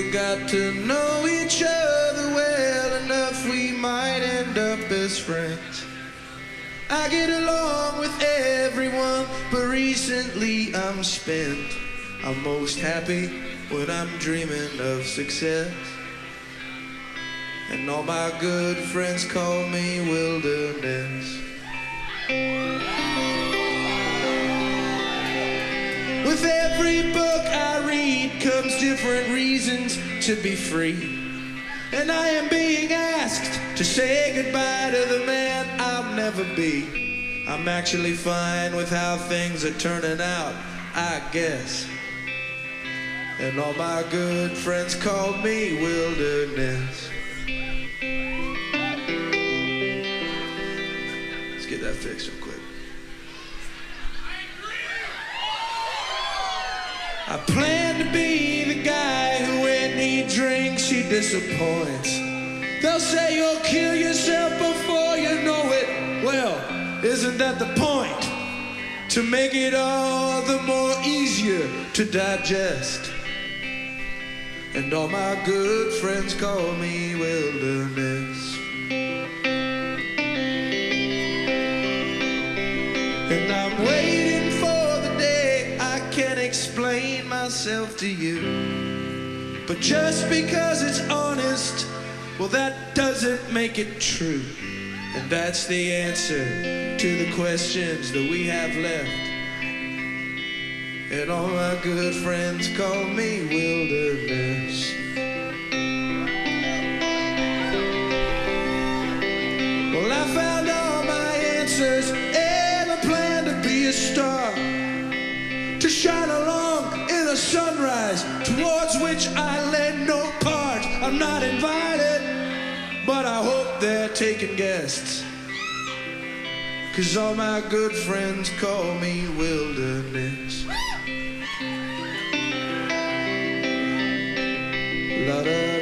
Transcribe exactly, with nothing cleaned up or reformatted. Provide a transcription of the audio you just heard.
never got to know each other well enough, we might end up as friends. I get along with everyone, but recently I'm spent. I'm most happy when I'm dreaming of success. And all my good friends call me wilderness. With every book I read comes different reasons to be free. And I am being asked to say goodbye to the man I'll never be. I'm actually fine with how things are turning out, I guess. And all my good friends call me wilderness. Let's get that fixed real quick. I plan to be the guy who when he drinks he disappoints. They'll say you'll kill yourself before you know it. Well, isn't that the point? To make it all the more easier to digest. And all my good friends call me wilderness. And I'm waiting for the day I can explain myself to you. But just because it's honest, well, that doesn't make it true. And that's the answer to the questions that we have left. And all my good friends call me wilderness. Well, I found all my answers and I plan to be a star, to shine along in the sunrise towards which I lend no part. I'm not invited, but I hope they're taking guests, 'cause all my good friends call me wilderness. La da.